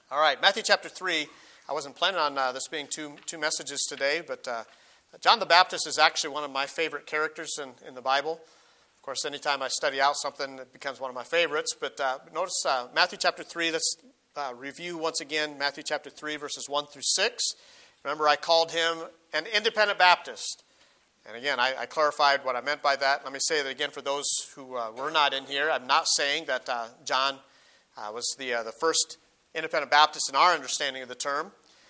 All right, Matthew chapter 3. I wasn't planning on this being two messages today, but John the Baptist is actually one of my favorite characters in the Bible. Of course, anytime I study out something, it becomes one of my favorites. But notice Matthew chapter 3. Let's review once again Matthew chapter 3, verses 1 through 6. Remember, I called him an independent Baptist. And again, I clarified what I meant by that. Let me say that again for those who were not in here. I'm not saying that John was the first independent Baptist in our understanding of the term.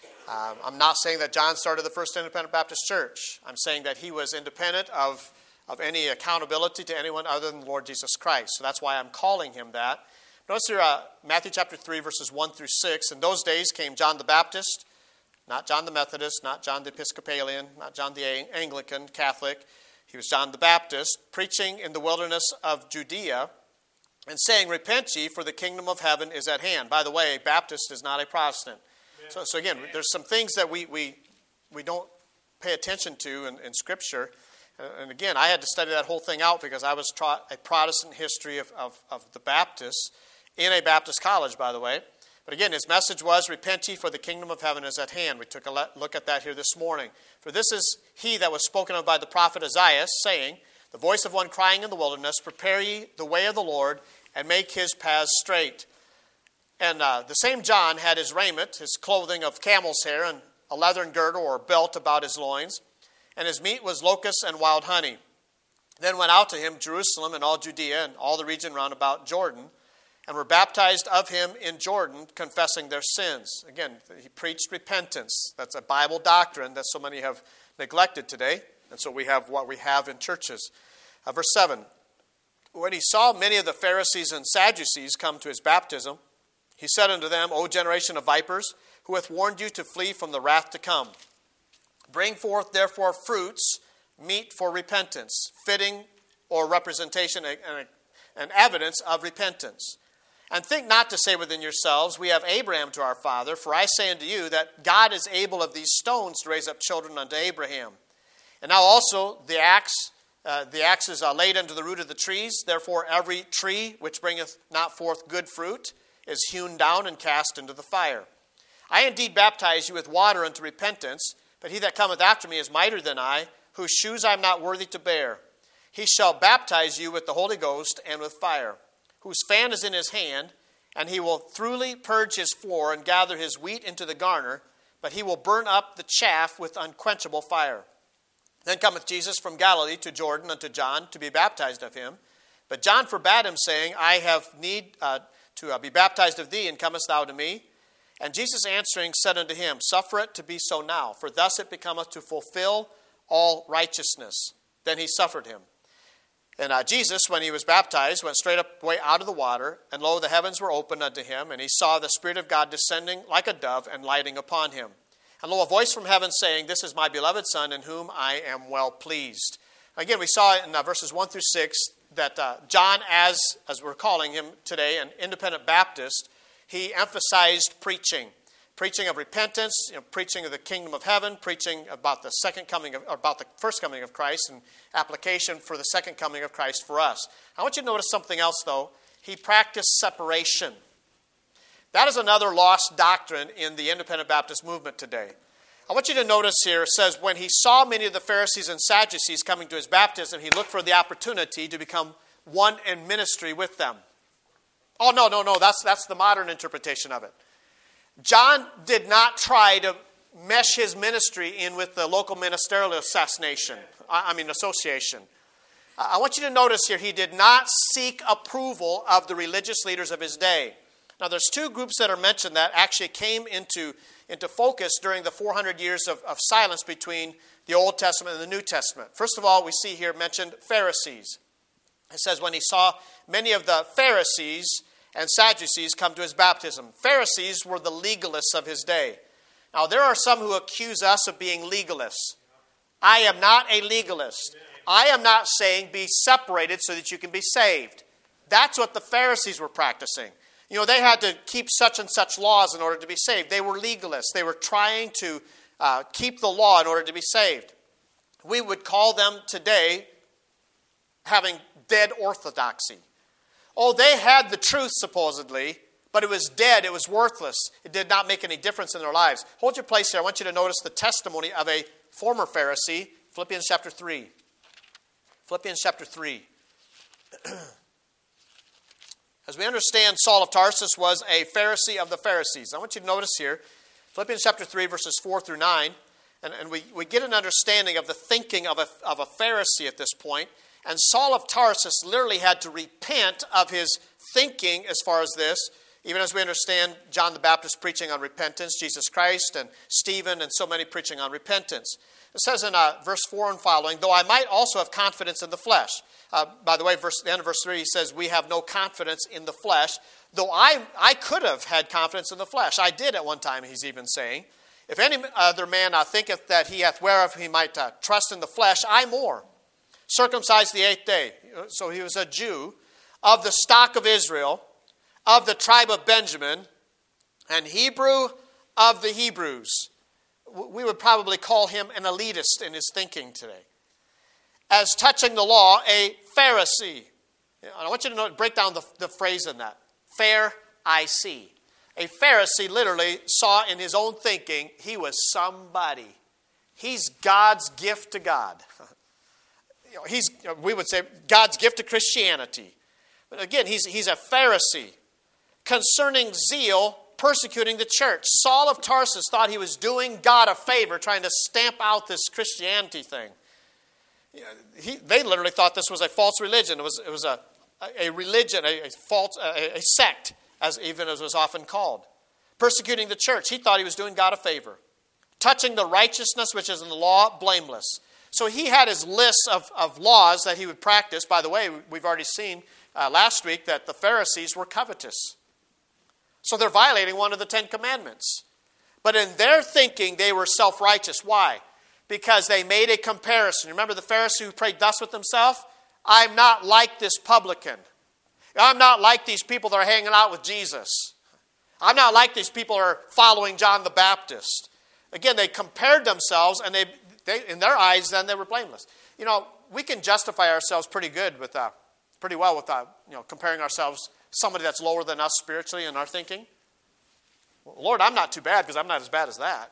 I'm not saying that John started the first independent Baptist church. I'm saying that he was independent of any accountability to anyone other than the Lord Jesus Christ. So that's why I'm calling him that. Notice here Matthew chapter 3, verses 1 through 6. In those days came John the Baptist, not John the Methodist, not John the Episcopalian, not John the Anglican Catholic. He was John the Baptist, preaching in the wilderness of Judea and saying, "Repent ye, for the kingdom of heaven is at hand." By the way, Baptist is not a Protestant. So again, there's some things that we don't pay attention to in Scripture. And again, I had to study that whole thing out because I was taught a Protestant history of the Baptists in a Baptist college, by the way. But again, his message was, "Repent ye, for the kingdom of heaven is at hand." We took a look at that here this morning. "For this is he that was spoken of by the prophet Isaiah, saying, the voice of one crying in the wilderness, prepare ye the way of the Lord, and make his paths straight." And the same John had his raiment, his clothing of camel's hair, and a leathern girdle or belt about his loins. And his meat was locusts and wild honey. Then went out to him Jerusalem and all Judea and all the region round about Jordan, and were baptized of him in Jordan, confessing their sins. Again, he preached repentance. That's a Bible doctrine that so many have neglected today. And so we have what we have in churches. Verse 7. When he saw many of the Pharisees and Sadducees come to his baptism, he said unto them, "O generation of vipers, who hath warned you to flee from the wrath to come? Bring forth therefore fruits, meet for repentance," fitting or representation and evidence of repentance. "And think not to say within yourselves, We have Abraham to our father. For I say unto you that God is able of these stones to raise up children unto Abraham. And now also the axe is laid unto the root of the trees. Therefore every tree which bringeth not forth good fruit is hewn down and cast into the fire. I indeed baptize you with water unto repentance, but he that cometh after me is mightier than I, whose shoes I am not worthy to bear. He shall baptize you with the Holy Ghost and with fire, whose fan is in his hand, and he will thoroughly purge his floor and gather his wheat into the garner, but he will burn up the chaff with unquenchable fire. Then cometh Jesus from Galilee to Jordan unto John to be baptized of him. But John forbade him, saying, I have need to be baptized of thee, and comest thou to me? And Jesus answering said unto him, Suffer it to be so now, for thus it becometh to fulfill all righteousness. Then he suffered him. And Jesus, when he was baptized, went straight up way out of the water, and lo, the heavens were opened unto him, and he saw the Spirit of God descending like a dove and lighting upon him. And lo, a voice from heaven saying, This is my beloved Son, in whom I am well pleased. Again, we saw in verses 1 through 6 that John, as we're calling him today, an independent Baptist, he emphasized preaching of repentance, preaching of the kingdom of heaven, preaching about the first coming of Christ, and application for the second coming of Christ for us. I want you to notice something else, though. He practiced separation. That is another lost doctrine in the independent Baptist movement today. I want you to notice here, it says, when he saw many of the Pharisees and Sadducees coming to his baptism, he looked for the opportunity to become one in ministry with them. Oh, no, that's the modern interpretation of it. John did not try to mesh his ministry in with the local ministerial association. I want you to notice here, he did not seek approval of the religious leaders of his day. Now, there's two groups that are mentioned that actually came into focus during the 400 years of silence between the Old Testament and the New Testament. First of all, we see here mentioned Pharisees. It says, when he saw many of the Pharisees and Sadducees come to his baptism. Pharisees were the legalists of his day. Now, there are some who accuse us of being legalists. I am not a legalist. I am not saying be separated so that you can be saved. That's what the Pharisees were practicing. They had to keep such and such laws in order to be saved. They were legalists. They were trying to keep the law in order to be saved. We would call them today having dead orthodoxy. Oh, they had the truth supposedly, but it was dead. It was worthless. It did not make any difference in their lives. Hold your place here. I want you to notice the testimony of a former Pharisee, Philippians chapter 3. Philippians chapter 3. As we understand, Saul of Tarsus was a Pharisee of the Pharisees. I want you to notice here, Philippians chapter 3, verses 4 through 9, and we get an understanding of the thinking of a Pharisee at this point. And Saul of Tarsus literally had to repent of his thinking as far as this, even as we understand John the Baptist preaching on repentance, Jesus Christ and Stephen and so many preaching on repentance. It says in verse 4 and following, though I might also have confidence in the flesh. By the way, the end of verse 3, he says, we have no confidence in the flesh. Though I could have had confidence in the flesh. I did at one time, he's even saying. If any other man thinketh that he hath whereof he might trust in the flesh, I more. Circumcised the 8th day. So he was a Jew of the stock of Israel, of the tribe of Benjamin, and Hebrew of the Hebrews. We would probably call him an elitist in his thinking today. As touching the law, a Pharisee. I want you to break down the phrase in that. Pharisee. A Pharisee literally saw in his own thinking he was somebody. He's God's gift to God. We would say God's gift to Christianity. But again, he's a Pharisee. Concerning zeal, persecuting the church. Saul of Tarsus thought he was doing God a favor, trying to stamp out this Christianity thing. They literally thought this was a false religion. It was a religion, a sect, as it was often called. Persecuting the church. He thought he was doing God a favor. Touching the righteousness which is in the law, blameless. So he had his list of laws that he would practice. By the way, we've already seen last week that the Pharisees were covetous. So they're violating one of the 10 commandments. But in their thinking, they were self-righteous. Why? Because they made a comparison. Remember the Pharisee who prayed thus with himself? I'm not like this publican. I'm not like these people that are hanging out with Jesus. I'm not like these people who are following John the Baptist. Again, they compared themselves, and they in their eyes, then they were blameless. We can justify ourselves pretty well with comparing ourselves to somebody that's lower than us spiritually in our thinking. Well, Lord, I'm not too bad because I'm not as bad as that.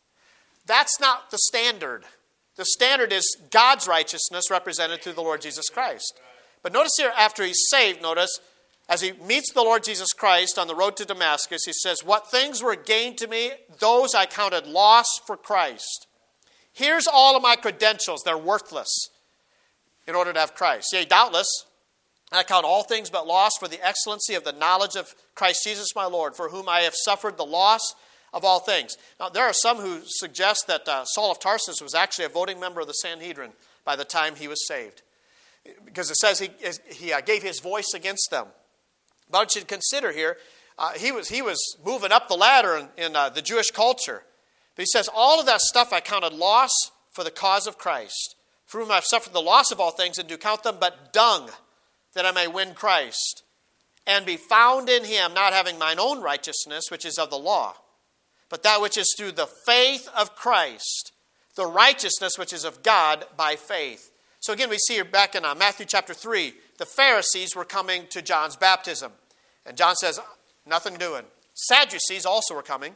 That's not the standard. The standard is God's righteousness represented through the Lord Jesus Christ. But notice here, after he's saved, as he meets the Lord Jesus Christ on the road to Damascus, he says, what things were gained to me, those I counted loss for Christ. Here's all of my credentials. They're worthless in order to have Christ. Yea, doubtless, I count all things but loss for the excellency of the knowledge of Christ Jesus my Lord, for whom I have suffered the loss of all things. Now, there are some who suggest that Saul of Tarsus was actually a voting member of the Sanhedrin by the time he was saved. Because it says he gave his voice against them. But I want you to consider here, he was moving up the ladder in the Jewish culture. But he says, all of that stuff I counted loss for the cause of Christ, for whom I have suffered the loss of all things, and do count them but dung, that I may win Christ, and be found in him, not having mine own righteousness, which is of the law, but that which is through the faith of Christ, the righteousness which is of God by faith. So again, we see here back in Matthew chapter 3, the Pharisees were coming to John's baptism. And John says, nothing doing. Sadducees also were coming.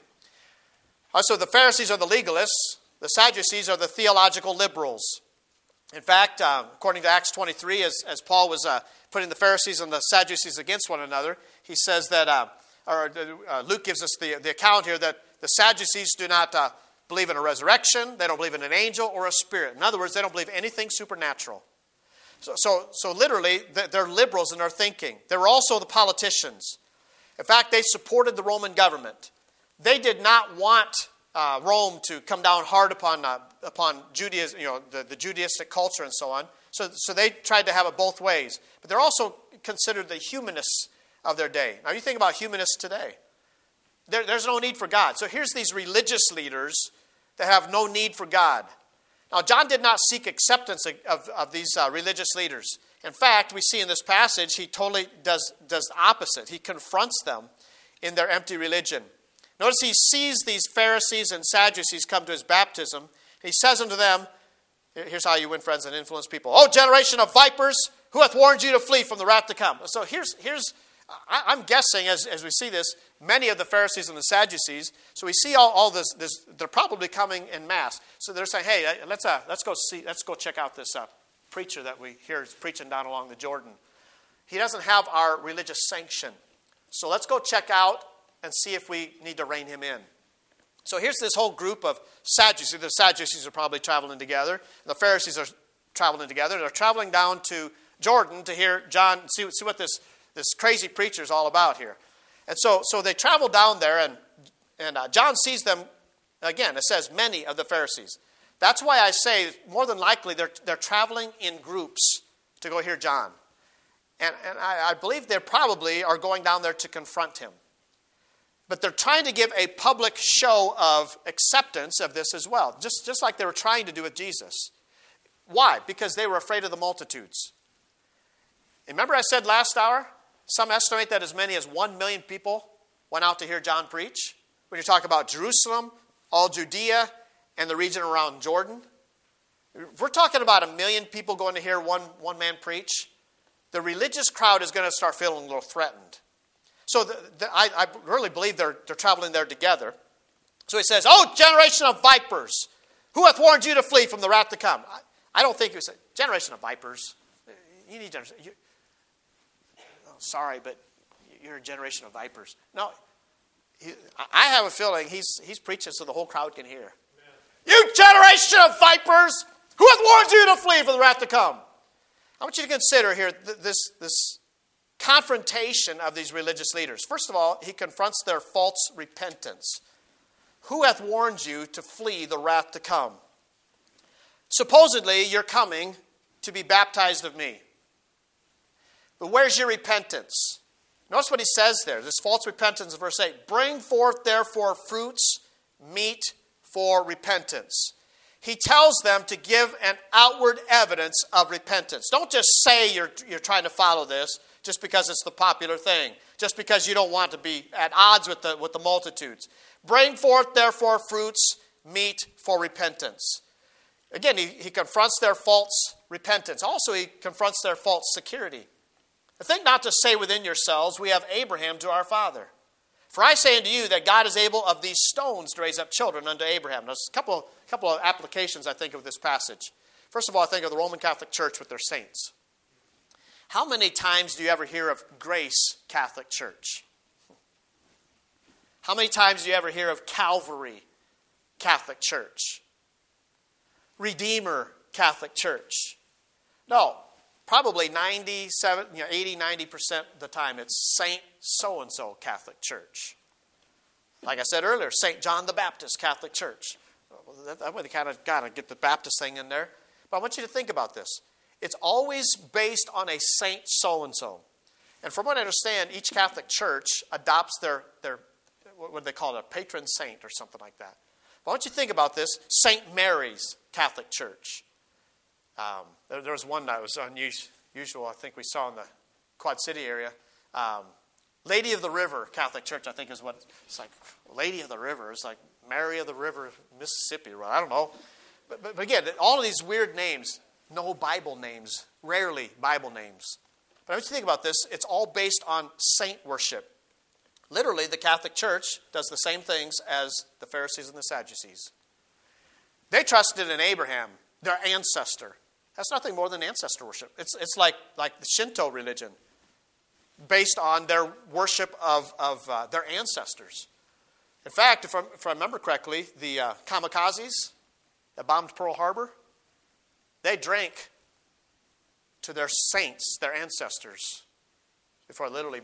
So the Pharisees are the legalists. The Sadducees are the theological liberals. In fact, according to Acts 23, as Paul was putting the Pharisees and the Sadducees against one another, he says that, Luke gives us the account here that the Sadducees do not believe in a resurrection. They don't believe in an angel or a spirit. In other words, they don't believe anything supernatural. So literally, they're liberals in their thinking. They were also the politicians. In fact, they supported the Roman government. They did not want Rome to come down hard upon Judaism, the Judaistic culture and so on. So they tried to have it both ways. But they're also considered the humanists of their day. Now you think about humanists today. There's no need for God. So here's these religious leaders that have no need for God. Now John did not seek acceptance of these religious leaders. In fact, we see in this passage he totally does the opposite. He confronts them in their empty religion. Notice he sees these Pharisees and Sadducees come to his baptism. He says unto them, here's how you win friends and influence people. O generation of vipers, who hath warned you to flee from the wrath to come? So here's I'm guessing, as we see this, many of the Pharisees and the Sadducees, so we see all this, they're probably coming in mass. So they're saying, hey, let's go check out this preacher that we hear is preaching down along the Jordan. He doesn't have our religious sanction. So let's go check out and see if we need to rein him in. So here's this whole group of Sadducees. The Sadducees are probably traveling together. The Pharisees are traveling together. They're traveling down to Jordan to hear John, see what this crazy preacher is all about here. And so they travel down there, and John sees them, again, it says many of the Pharisees. That's why I say more than likely they're traveling in groups to go hear John. And I believe they probably are going down there to confront him. But they're trying to give a public show of acceptance of this as well, just like they were trying to do with Jesus. Why? Because they were afraid of the multitudes. Remember I said last hour, some estimate that as many as 1 million people went out to hear John preach. When you talk about Jerusalem, all Judea, and the region around Jordan. If we're talking about 1 million people going to hear one man preach, the religious crowd is going to start feeling a little threatened. So I really believe they're traveling there together. So he says, "Oh, generation of vipers, who hath warned you to flee from the wrath to come?" I don't think he said, "Generation of vipers, you need to understand. Sorry, but you're a generation of vipers." No, I have a feeling he's preaching so the whole crowd can hear. "You generation of vipers, who hath warned you to flee from the wrath to come?" I want you to consider here this confrontation of these religious leaders. First of all, he confronts their false repentance. Who hath warned you to flee the wrath to come? Supposedly, you're coming to be baptized of me. But where's your repentance? Notice what he says there. This false repentance in verse 8. "Bring forth therefore fruits, meet for repentance." He tells them to give an outward evidence of repentance. Don't just say you're trying to follow this just because it's the popular thing, just because you don't want to be at odds with the multitudes. "Bring forth therefore fruits, meet for repentance." Again, he confronts their false repentance. Also, he confronts their false security. Think not to say within yourselves, "We have Abraham to our father. For I say unto you that God is able of these stones to raise up children unto Abraham." There's a couple of applications, I think, of this passage. First of all, I think of the Roman Catholic Church with their saints. How many times do you ever hear of Grace Catholic Church? How many times do you ever hear of Calvary Catholic Church? Redeemer Catholic Church? No. Probably 80, 90% of the time it's Saint so-and-so Catholic Church. Like I said earlier, St. John the Baptist Catholic Church. That way they kind of got to get the Baptist thing in there. But I want you to think about this. It's always based on a Saint so-and-so. And from what I understand, each Catholic Church adopts their what they call it, a patron saint or something like that. But I want you to think about this. St. Mary's Catholic Church. There was one that was unusual, I think we saw in the Quad City area. Lady of the River Catholic Church, I think is what it's like. Lady of the River. It's like Mary of the River, Mississippi. Right? I don't know. But again, all of these weird names, no Bible names, rarely Bible names. But I want you to think about this. It's all based on saint worship. Literally, the Catholic Church does the same things as the Pharisees and the Sadducees. They trusted in Abraham, their ancestor. That's nothing more than ancestor worship. It's like the Shinto religion, based on their worship of their ancestors. In fact, if I remember correctly, the kamikazes that bombed Pearl Harbor, they drank to their saints, their ancestors, before literally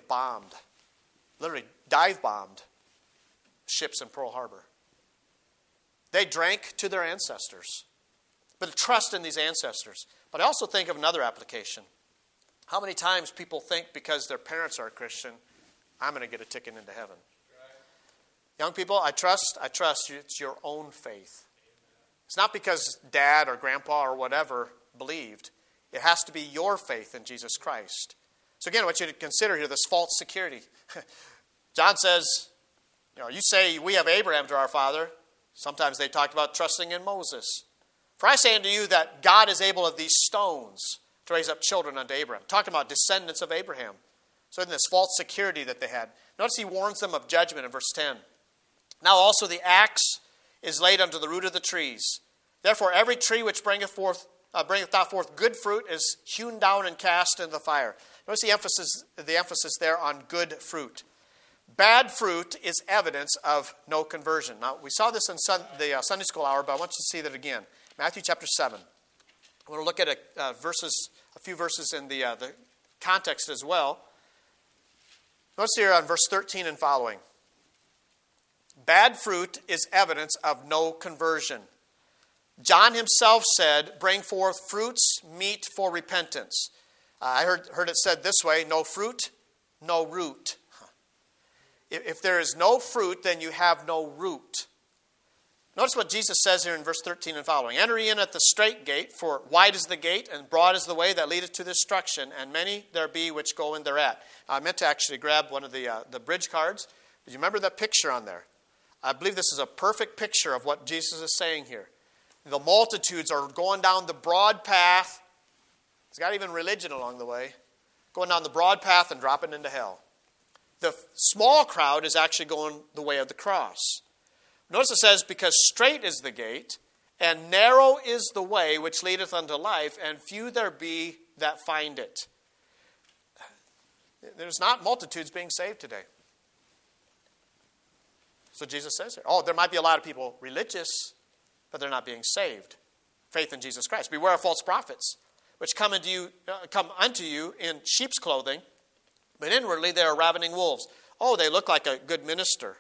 dive-bombed ships in Pearl Harbor. They drank to their ancestors, but trust in these ancestors. But I also think of another application. How many times people think because their parents are a Christian, I'm going to get a ticket into heaven. Right. Young people, I trust you. It's your own faith. It's not because dad or grandpa or whatever believed. It has to be your faith in Jesus Christ. So again, I want you to consider here this false security. John says, you say we have Abraham to our father. Sometimes they talked about trusting in Moses. For I say unto you that God is able of these stones to raise up children unto Abraham. Talking about descendants of Abraham. So in this false security that they had. Notice he warns them of judgment in verse 10. Now also the axe is laid unto the root of the trees. Therefore every tree which bringeth not forth good fruit is hewn down and cast into the fire. Notice the emphasis there on good fruit. Bad fruit is evidence of no conversion. Now, we saw this in the Sunday school hour, but I want you to see that again. Matthew chapter 7. I want to look at a few verses in the context as well. Notice here on verse 13 and following. Bad fruit is evidence of no conversion. John himself said, bring forth fruits meet for repentance. I heard it said this way, no fruit, no root. If there is no fruit, then you have no root. Notice what Jesus says here in verse 13 and following. Enter ye in at the strait gate, for wide is the gate, and broad is the way that leadeth to destruction, and many there be which go in thereat. I meant to actually grab one of the bridge cards. Do you remember that picture on there? I believe this is a perfect picture of what Jesus is saying here. The multitudes are going down the broad path. It's got even religion along the way. Going down the broad path and dropping into hell. The small crowd is actually going the way of the cross. Notice it says, because strait is the gate, and narrow is the way which leadeth unto life, and few there be that find it. There's not multitudes being saved today. So Jesus says here. Oh, there might be a lot of people religious, but they're not being saved. Faith in Jesus Christ. Beware of false prophets, which come unto you in sheep's clothing, but inwardly they are ravening wolves. Oh, they look like a good minister.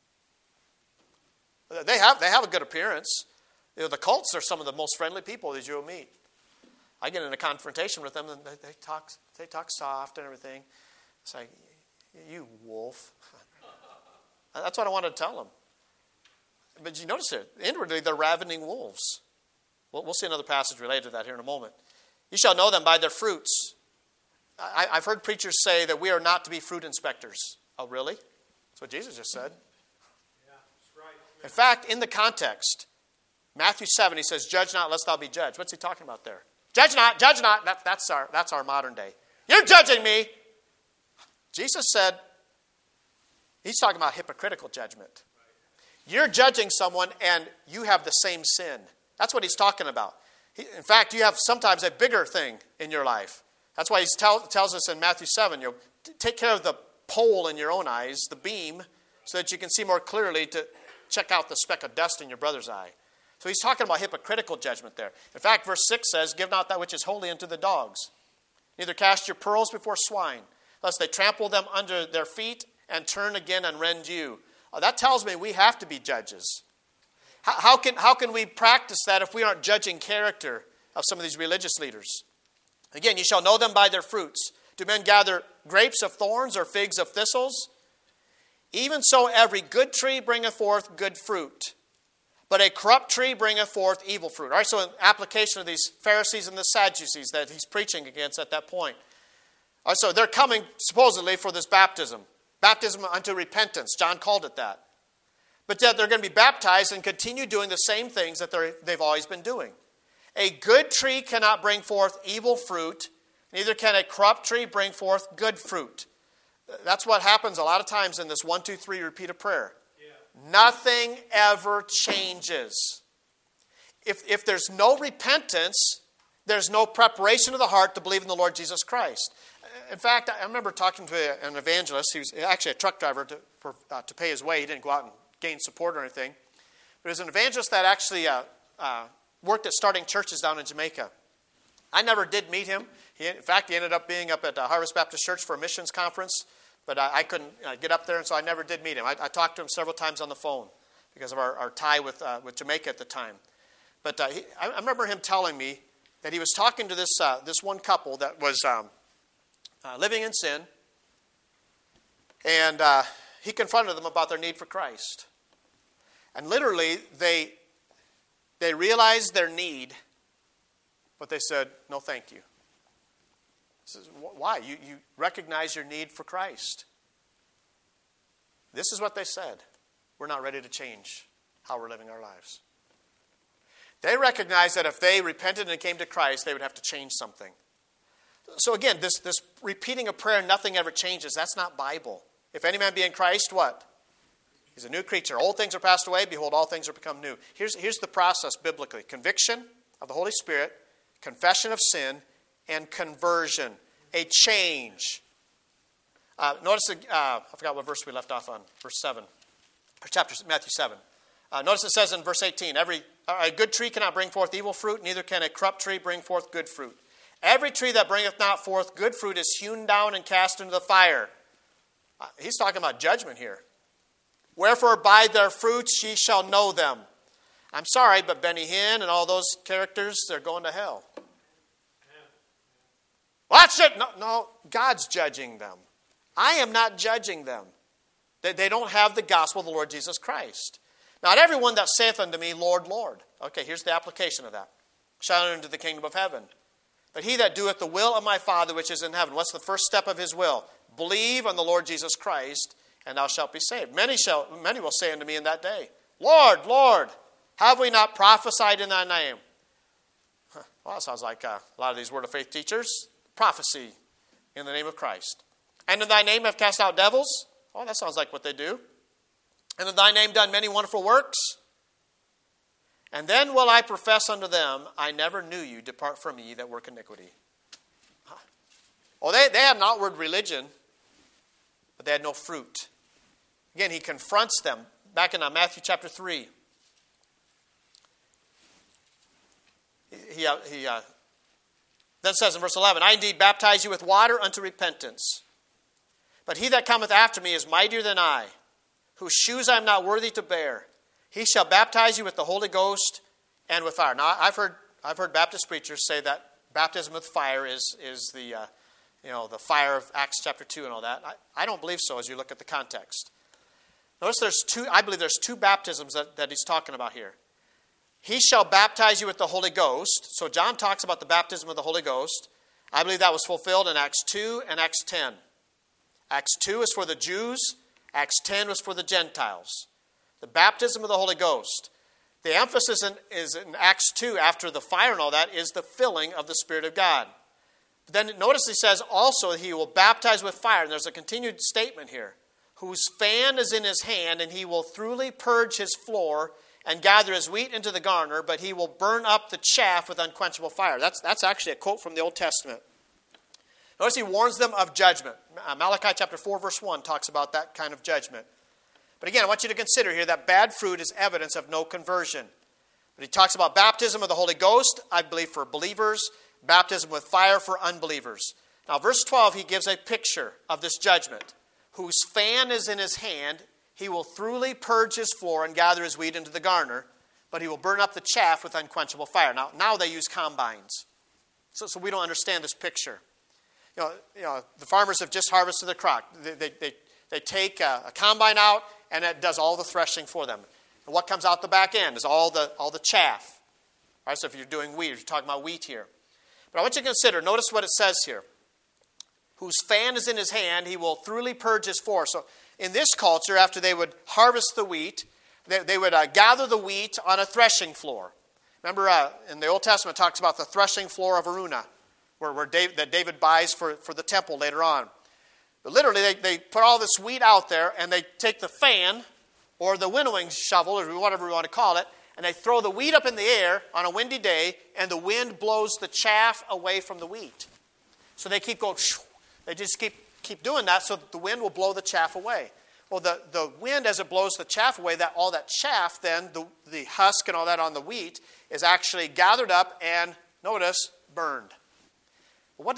They have a good appearance. You know, the cults are some of the most friendly people that you'll meet. I get in a confrontation with them, and they talk soft and everything. It's like, you wolf. That's what I wanted to tell them. But you notice it. Inwardly, they're ravening wolves. We'll see another passage related to that here in a moment. You shall know them by their fruits. I've heard preachers say that we are not to be fruit inspectors. Oh, really? That's what Jesus just said. Yeah, that's right. In fact, in the context, Matthew 7, he says, judge not, lest thou be judged. What's he talking about there? Judge not, judge not. That's our modern day. You're judging me. Jesus said, he's talking about hypocritical judgment. You're judging someone and you have the same sin. That's what he's talking about. In fact, you have sometimes a bigger thing in your life. That's why he tells us in Matthew 7, take care of the pole in your own eyes, the beam, so that you can see more clearly to check out the speck of dust in your brother's eye. So he's talking about hypocritical judgment there. In fact, verse 6 says, give not that which is holy unto the dogs. Neither cast your pearls before swine, lest they trample them under their feet and turn again and rend you. That tells me we have to be judges. How can we practice that if we aren't judging character of some of these religious leaders? Again, you shall know them by their fruits. Do men gather grapes of thorns or figs of thistles? Even so every good tree bringeth forth good fruit, but a corrupt tree bringeth forth evil fruit. All right, so in application of these Pharisees and the Sadducees that he's preaching against at that point. All right, so they're coming supposedly for this baptism. Baptism unto repentance. John called it that. But yet they're going to be baptized and continue doing the same things that they've always been doing. A good tree cannot bring forth evil fruit, neither can a corrupt tree bring forth good fruit. That's what happens a lot of times in this 1, 2, 3 repeat of prayer. Yeah. Nothing ever changes. If there's no repentance, there's no preparation of the heart to believe in the Lord Jesus Christ. In fact, I remember talking to an evangelist. He was actually a truck driver to pay his way. He didn't go out and gain support or anything. But he was an evangelist that actually worked at starting churches down in Jamaica. I never did meet him. In fact, he ended up being up at Harvest Baptist Church for a missions conference. But I couldn't get up there, and so I never did meet him. I talked to him several times on the phone because of our tie with Jamaica at the time. But I remember him telling me that he was talking to this one couple that was living in sin, and he confronted them about their need for Christ. And literally, they realized their need, but they said, no, thank you. Says, why? You recognize your need for Christ. This is what they said. We're not ready to change how we're living our lives. They recognized that if they repented and came to Christ, they would have to change something. So again, this repeating a prayer, nothing ever changes. That's not Bible. If any man be in Christ, what? He's a new creature. Old things are passed away. Behold, all things are become new. Here's the process biblically. Conviction of the Holy Spirit, confession of sin, and conversion. A change. Notice, I forgot what verse we left off on. Verse 7. Or chapter, Matthew 7. Notice it says in verse 18, a good tree cannot bring forth evil fruit, neither can a corrupt tree bring forth good fruit. Every tree that bringeth not forth good fruit is hewn down and cast into the fire. He's talking about judgment here. Wherefore by their fruits ye shall know them. I'm sorry, but Benny Hinn and all those characters, they're going to hell. Well, that's it. No, God's judging them. I am not judging them. They don't have the gospel of the Lord Jesus Christ. Not everyone that saith unto me, Lord, Lord. Okay, here's the application of that. Shall enter into the kingdom of heaven. But he that doeth the will of my Father which is in heaven. What's the first step of his will? Believe on the Lord Jesus Christ, and thou shalt be saved. Many will say unto me in that day, Lord, Lord, have we not prophesied in thy name? Well, that sounds like a lot of these Word of Faith teachers. Prophecy in the name of Christ. And in thy name have cast out devils? Oh, that sounds like what they do. And in thy name done many wonderful works? And then will I profess unto them, I never knew you, depart from me that work iniquity. Oh, they had an outward religion, but they had no fruit. Again, he confronts them. Back in Matthew chapter 3. He then says in verse 11, I indeed baptize you with water unto repentance. But he that cometh after me is mightier than I, whose shoes I am not worthy to bear. He shall baptize you with the Holy Ghost and with fire. Now, I've heard Baptist preachers say that baptism with fire is the fire of Acts chapter 2 and all that. I don't believe so as you look at the context. Notice I believe there's two baptisms that he's talking about here. He shall baptize you with the Holy Ghost. So John talks about the baptism of the Holy Ghost. I believe that was fulfilled in Acts 2 and Acts 10. Acts 2 is for the Jews. Acts 10 was for the Gentiles. The baptism of the Holy Ghost. The emphasis is in Acts 2, after the fire and all that, is the filling of the Spirit of God. But then notice he says also he will baptize with fire. And there's a continued statement here. Whose fan is in his hand, and he will thoroughly purge his floor and gather his wheat into the garner, but he will burn up the chaff with unquenchable fire. That's actually a quote from the Old Testament. Notice he warns them of judgment. Malachi chapter 4, verse 1 talks about that kind of judgment. But again, I want you to consider here that bad fruit is evidence of no conversion. But he talks about baptism of the Holy Ghost, I believe, for believers, baptism with fire for unbelievers. Now, verse 12, he gives a picture of this judgment. Whose fan is in his hand, he will thoroughly purge his floor and gather his wheat into the garner, but he will burn up the chaff with unquenchable fire. Now they use combines. So we don't understand this picture. You know, the farmers have just harvested their crop. They take a combine out, and it does all the threshing for them. And what comes out the back end is all the chaff. All right, so if you're doing wheat, you're talking about wheat here. But I want you to consider, notice what it says here. Whose fan is in his hand, he will thoroughly purge his floor. So in this culture, after they would harvest the wheat, they would gather the wheat on a threshing floor. Remember, in the Old Testament, it talks about the threshing floor of Araunah, that David buys for the temple later on. But literally, they put all this wheat out there, and they take the fan, or the winnowing shovel, or whatever you want to call it, and they throw the wheat up in the air on a windy day, and the wind blows the chaff away from the wheat. So they keep going. They just keep doing that so that the wind will blow the chaff away. Well, the wind, as it blows the chaff away, all that chaff, then, the husk and all that on the wheat, is actually gathered up and, notice, burned. What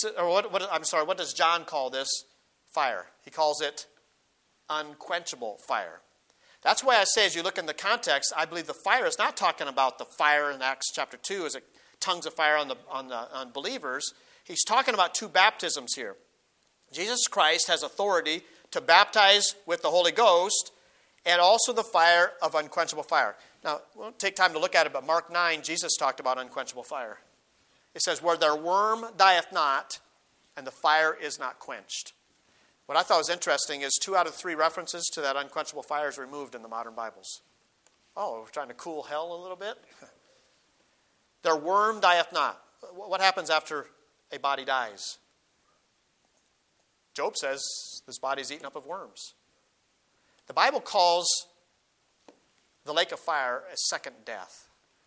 does John call this fire? He calls it unquenchable fire. That's why I say, as you look in the context, I believe the fire is not talking about the fire in Acts chapter 2 as tongues of fire on believers. He's talking about two baptisms here. Jesus Christ has authority to baptize with the Holy Ghost and also the fire of unquenchable fire. Now, we won't take time to look at it, but Mark 9, Jesus talked about unquenchable fire. It says, where their worm dieth not, and the fire is not quenched. What I thought was interesting is 2 out of 3 references to that unquenchable fire is removed in the modern Bibles. Oh, we're trying to cool hell a little bit? Their worm dieth not. What happens after a body dies. Job says this body is eaten up of worms. The Bible calls the lake of fire a second death.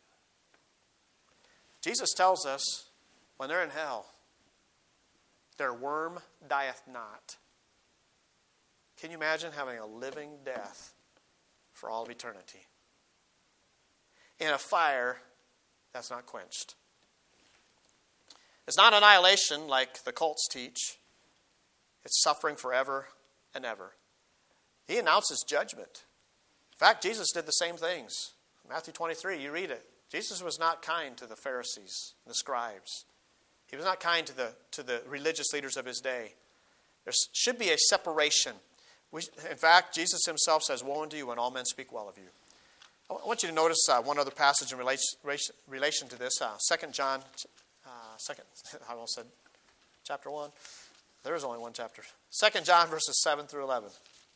Jesus tells us when they're in hell, their worm dieth not. Can you imagine having a living death for all of eternity? In a fire that's not quenched. It's not annihilation like the cults teach. It's suffering forever and ever. He announces judgment. In fact, Jesus did the same things. Matthew 23, you read it. Jesus was not kind to the Pharisees, the scribes. He was not kind to the religious leaders of his day. There should be a separation. In fact, Jesus himself says, "Woe unto you when all men speak well of you." I want you to notice one other passage in relation to this. 2 John, I almost said chapter 1. There is only one chapter. 2 John verses 7 through 11.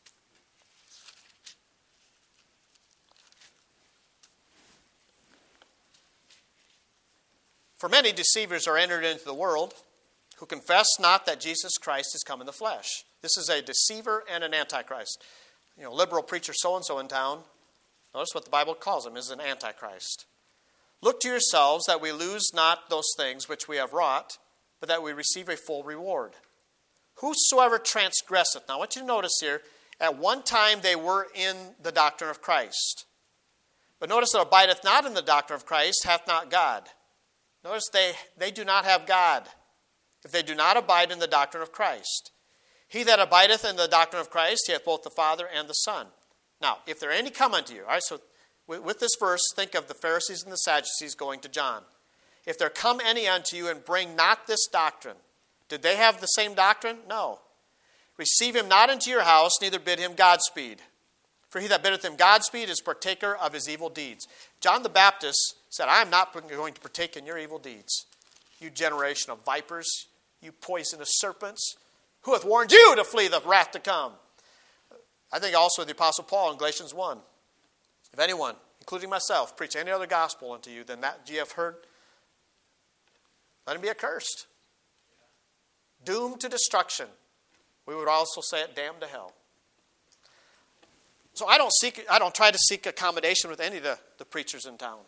For many deceivers are entered into the world, who confess not that Jesus Christ is come in the flesh. This is a deceiver and an antichrist. Liberal preacher so-and-so in town, notice what the Bible calls him, is an antichrist. Look to yourselves that we lose not those things which we have wrought, but that we receive a full reward. Whosoever transgresseth. Now I want you to notice here, at one time they were in the doctrine of Christ. But notice that abideth not in the doctrine of Christ hath not God. Notice they do not have God if they do not abide in the doctrine of Christ. He that abideth in the doctrine of Christ, he hath both the Father and the Son. Now, if there any come unto you, all right, so with this verse, think of the Pharisees and the Sadducees going to John. If there come any unto you and bring not this doctrine, did they have the same doctrine? No. Receive him not into your house, neither bid him Godspeed. For he that biddeth him Godspeed is partaker of his evil deeds. John the Baptist said, I am not going to partake in your evil deeds. You generation of vipers, you poisonous serpents, who hath warned you to flee the wrath to come? I think also the Apostle Paul in Galatians 1. If anyone, including myself, preach any other gospel unto you than that ye have heard, let him be accursed. Doomed to destruction. We would also say it, damned to hell. So I don't try to seek accommodation with any of the preachers in town.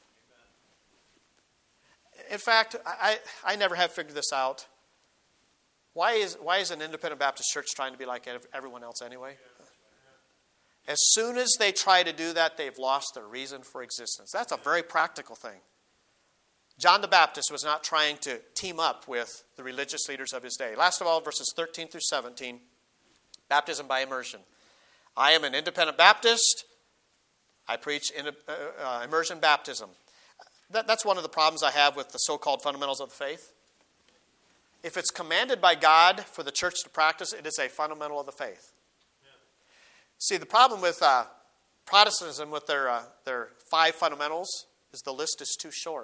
In fact, I never have figured this out. Why is an independent Baptist church trying to be like everyone else anyway? As soon as they try to do that, they've lost their reason for existence. That's a very practical thing. John the Baptist was not trying to team up with the religious leaders of his day. Last of all, verses 13 through 17, baptism by immersion. I am an independent Baptist. I preach immersion baptism. That's one of the problems I have with the so-called fundamentals of the faith. If it's commanded by God for the church to practice, it is a fundamental of the faith. Yeah. See, the problem with Protestantism with their 5 fundamentals is the list is too short.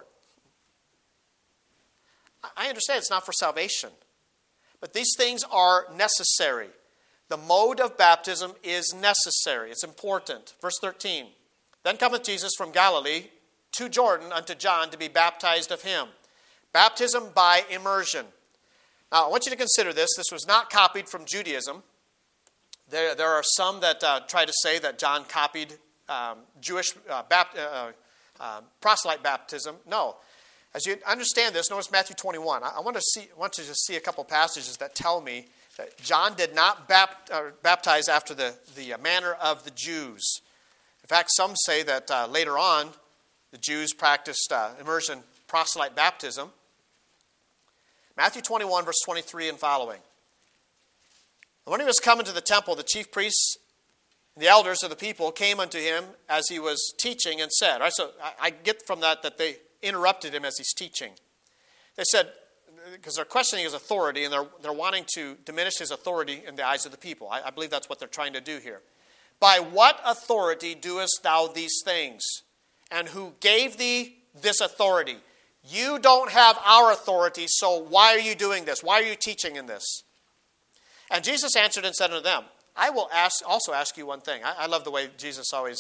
I understand it's not for salvation, but these things are necessary. The mode of baptism is necessary. It's important. Verse 13. Then cometh Jesus from Galilee to Jordan unto John to be baptized of him. Baptism by immersion. Now, I want you to consider this. This was not copied from Judaism. There are some that try to say that John copied Jewish proselyte baptism. No. As you understand this, notice Matthew 21. I want you to see a couple passages that tell me that John did not baptize after the manner of the Jews. In fact, some say that later on, the Jews practiced immersion proselyte baptism. Matthew 21, verse 23 and following. And when he was come into the temple, the chief priests and the elders of the people came unto him as he was teaching and said, all right, so I get from that they interrupted him as he's teaching. They said, because they're questioning his authority and they're wanting to diminish his authority in the eyes of the people. I believe that's what they're trying to do here. By what authority doest thou these things? And who gave thee this authority? You don't have our authority, so why are you doing this? Why are you teaching in this? And Jesus answered and said unto them, I will also ask you one thing. I love the way Jesus always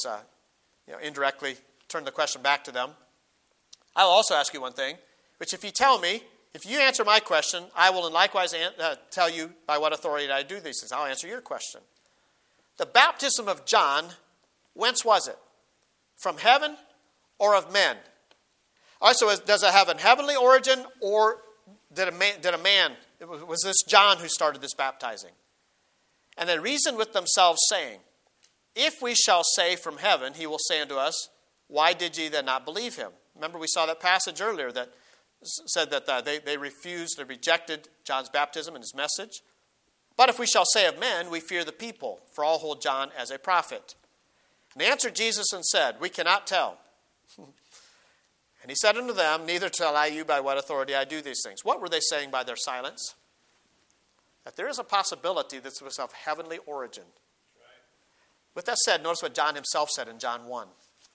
indirectly turned the question back to them. I will also ask you one thing, which if you tell me, If you answer my question, I will likewise tell you by what authority I do these things. I'll answer your question. The baptism of John, whence was it? From heaven or of men? All right, so does it have a heavenly origin, or did a man, was this John who started this baptizing? And they reasoned with themselves, saying, if we shall say from heaven, he will say unto us, why did ye then not believe him? Remember, we saw that passage earlier that said that they rejected John's baptism and his message. But if we shall say of men, we fear the people, for all hold John as a prophet. And they answered Jesus and said, we cannot tell. And he said unto them, neither tell I you by what authority I do these things. What were they saying by their silence? That there is a possibility this was of heavenly origin. With that said, notice what John himself said in John 1.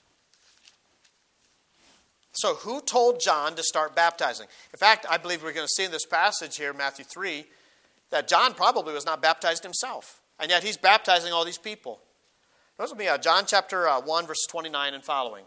So who told John to start baptizing? In fact, I believe we're going to see in this passage here, Matthew 3, that John probably was not baptized himself. And yet he's baptizing all these people. Notice with me, John chapter 1, verses 29 and following.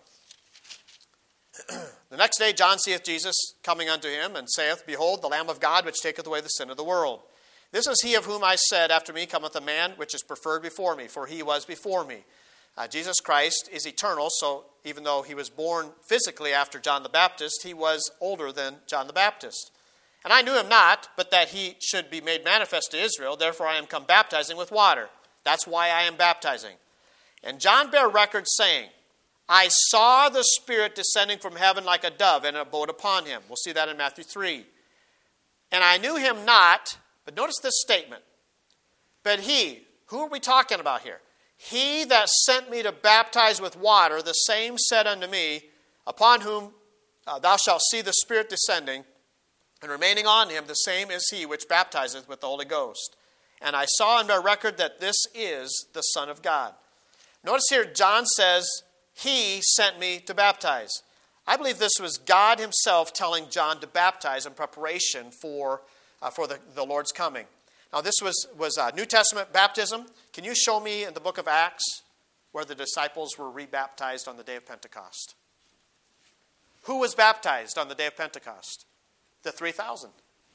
The next day John seeth Jesus coming unto him, and saith, behold, the Lamb of God, which taketh away the sin of the world. This is he of whom I said, after me cometh a man which is preferred before me, for he was before me. Jesus Christ is eternal, so even though he was born physically after John the Baptist, he was older than John the Baptist. And I knew him not, but that he should be made manifest to Israel. Therefore I am come baptizing with water. That's why I am baptizing. And John bare record, saying, I saw the Spirit descending from heaven like a dove, and it abode upon him. We'll see that in Matthew 3. And I knew him not. But notice this statement. But he, who are we talking about here? He that sent me to baptize with water, the same said unto me, upon whom thou shalt see the Spirit descending, and remaining on him, the same is he which baptizeth with the Holy Ghost. And I saw in my record that this is the Son of God. Notice here, John says, he sent me to baptize. I believe this was God himself telling John to baptize in preparation for the Lord's coming. Now, this was New Testament baptism. Can you show me in the book of Acts where the disciples were rebaptized on the day of Pentecost? Who was baptized on the day of Pentecost? The 3,000.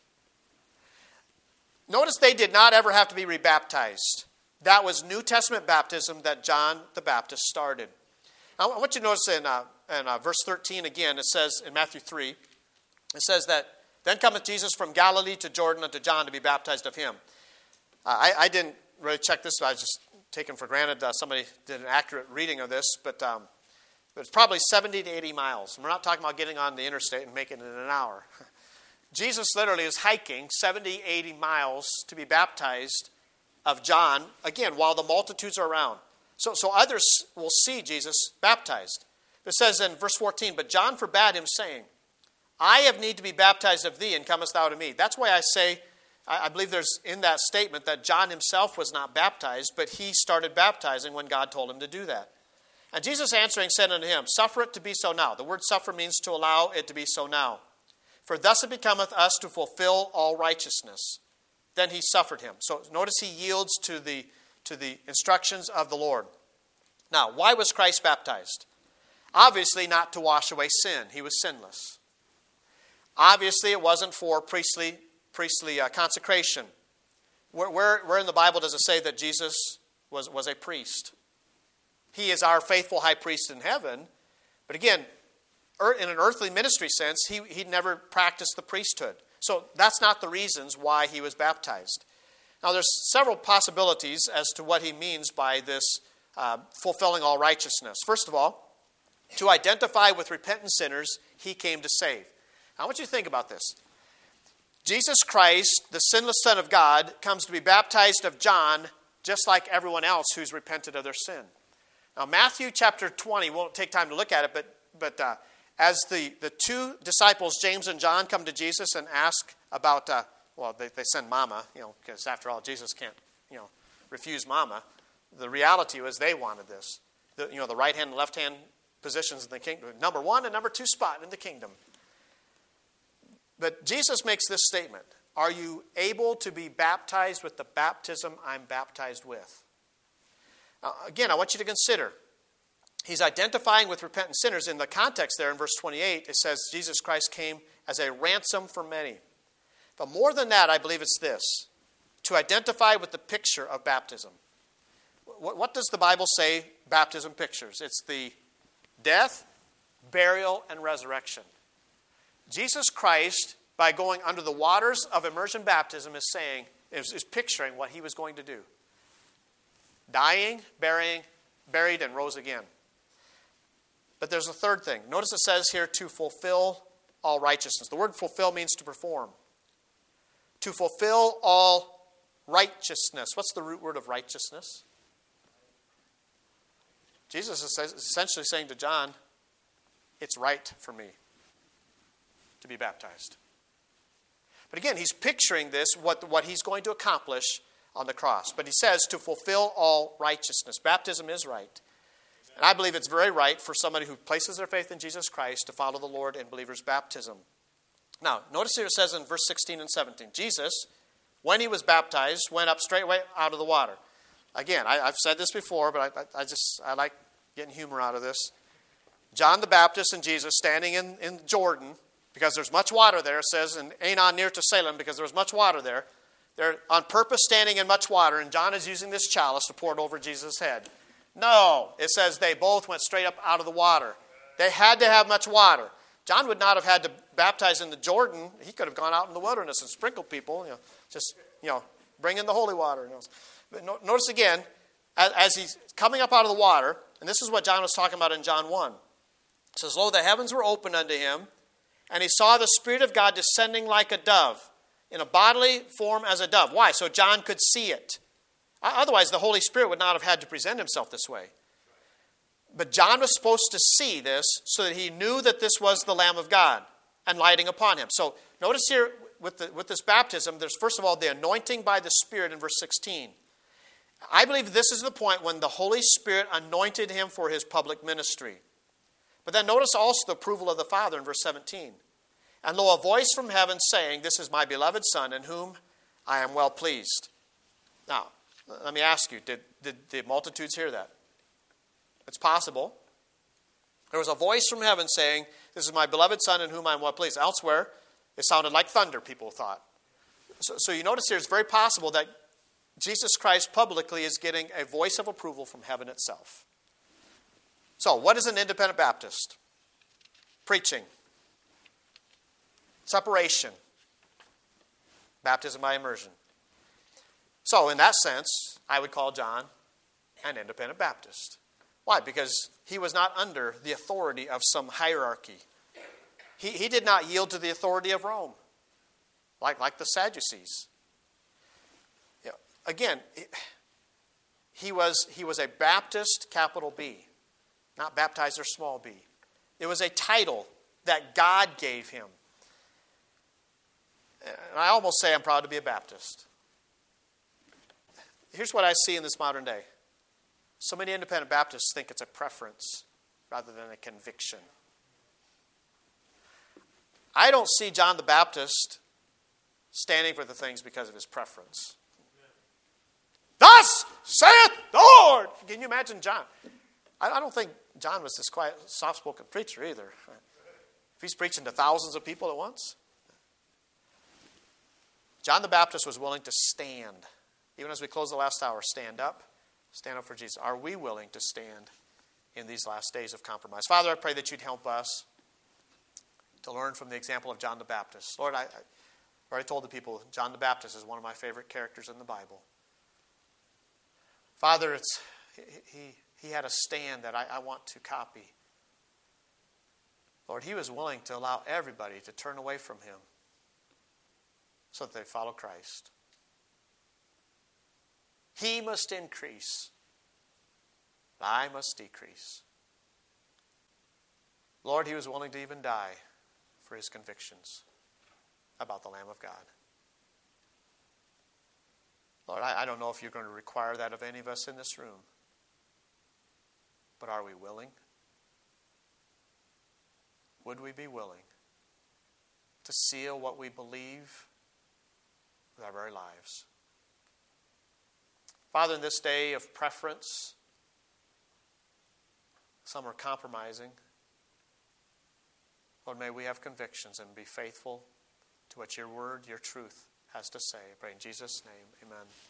Notice they did not ever have to be rebaptized. That was New Testament baptism that John the Baptist started. Now, I want you to notice in verse 13 again, it says in Matthew 3, it says that, then cometh Jesus from Galilee to Jordan unto John to be baptized of him. I didn't really check this. I was just taken for granted. Somebody did an accurate reading of this. But it's probably 70 to 80 miles. And we're not talking about getting on the interstate and making it in an hour. Jesus literally is hiking 70, 80 miles to be baptized of John, again, while the multitudes are around. So others will see Jesus baptized. It says in verse 14, but John forbade him, saying, I have need to be baptized of thee, and comest thou to me? That's why I say, I believe there's in that statement that John himself was not baptized, but he started baptizing when God told him to do that. And Jesus answering said unto him, suffer it to be so now. The word suffer means to allow it to be so now. For thus it becometh us to fulfill all righteousness. Then he suffered him. So notice he yields to the instructions of the Lord. Now, why was Christ baptized? Obviously not to wash away sin. He was sinless. Obviously, it wasn't for priestly consecration. Where in the Bible does it say that Jesus was a priest? He is our faithful high priest in heaven. But again, in an earthly ministry sense, he never practiced the priesthood. So that's not the reasons why he was baptized. Now, there's several possibilities as to what he means by this fulfilling all righteousness. First of all, to identify with repentant sinners, he came to save. I want you to think about this. Jesus Christ, the sinless Son of God, comes to be baptized of John just like everyone else who's repented of their sin. Now, Matthew chapter 20, won't take time to look at it, but as the two disciples, James and John, come to Jesus and ask about, they send Mama, because after all, Jesus can't, refuse Mama. The reality was they wanted this. The right hand and left hand positions in the kingdom, number 1 and number 2 spot in the kingdom. But Jesus makes this statement, are you able to be baptized with the baptism I'm baptized with? Now, again, I want you to consider, he's identifying with repentant sinners. In the context there in verse 28, it says Jesus Christ came as a ransom for many. But more than that, I believe it's this: to identify with the picture of baptism. What does the Bible say baptism pictures? It's the death, burial, and resurrection. Jesus Christ, by going under the waters of immersion baptism, is picturing what he was going to do. Dying, buried, and rose again. But there's a third thing. Notice it says here, to fulfill all righteousness. The word fulfill means to perform. To fulfill all righteousness. What's the root word of righteousness? Jesus is essentially saying to John, it's right for me to be baptized. But again, he's picturing this, what he's going to accomplish on the cross. But he says to fulfill all righteousness. Baptism is right. And I believe it's very right for somebody who places their faith in Jesus Christ to follow the Lord in believer's baptism. Now, notice here it says in verse 16 and 17, Jesus, when he was baptized, went up straightway out of the water. Again, I've said this before, but I like getting humor out of this. John the Baptist and Jesus standing in Jordan, because there's much water there. It says in Aenon near to Salem, because there was much water there. They're on purpose standing in much water, and John is using this chalice to pour it over Jesus' head. No, it says they both went straight up out of the water. They had to have much water. John would not have had to baptize in the Jordan. He could have gone out in the wilderness and sprinkled people, bring in the holy water. But notice again, as he's coming up out of the water, and this is what John was talking about in John 1. It says, lo, the heavens were opened unto him, and he saw the Spirit of God descending like a dove, in a bodily form as a dove. Why? So John could see it. Otherwise, the Holy Spirit would not have had to present himself this way. But John was supposed to see this so that he knew that this was the Lamb of God and lighting upon him. So notice here with this baptism, there's first of all the anointing by the Spirit in verse 16. I believe this is the point when the Holy Spirit anointed him for his public ministry. But then notice also the approval of the Father in verse 17. And lo, a voice from heaven saying, this is my beloved Son, in whom I am well pleased. Now, let me ask you, did the multitudes hear that? It's possible. There was a voice from heaven saying, this is my beloved Son, in whom I am well pleased. Elsewhere, it sounded like thunder, people thought. So you notice here, it's very possible that Jesus Christ publicly is getting a voice of approval from heaven itself. So, what is an independent Baptist? Preaching. Separation. Baptism by immersion. So, in that sense, I would call John an independent Baptist. Why? Because he was not under the authority of some hierarchy. He did not yield to the authority of Rome, like the Sadducees. Again, he was a Baptist, capital B, not baptizer, small b. It was a title that God gave him. And I almost say I'm proud to be a Baptist. Here's what I see in this modern day. So many independent Baptists think it's a preference rather than a conviction. I don't see John the Baptist standing for the things because of his preference. Thus saith the Lord. Can you imagine John? I don't think John was this quiet, soft-spoken preacher either. If he's preaching to thousands of people at once. John the Baptist was willing to stand. Even as we close the last hour, stand up for Jesus. Are we willing to stand in these last days of compromise? Father, I pray that you'd help us to learn from the example of John the Baptist. Lord, I already told the people, John the Baptist is one of my favorite characters in the Bible. Father, he had a stand that I want to copy. Lord, he was willing to allow everybody to turn away from him so that they follow Christ. He must increase, but I must decrease. Lord, he was willing to even die for his convictions about the Lamb of God. Lord, I don't know if you're going to require that of any of us in this room, but are we willing? Would we be willing to seal what we believe with our very lives? Father, in this day of preference, some are compromising. Lord, may we have convictions and be faithful to what your word, your truth has to say. I pray in Jesus' name, amen.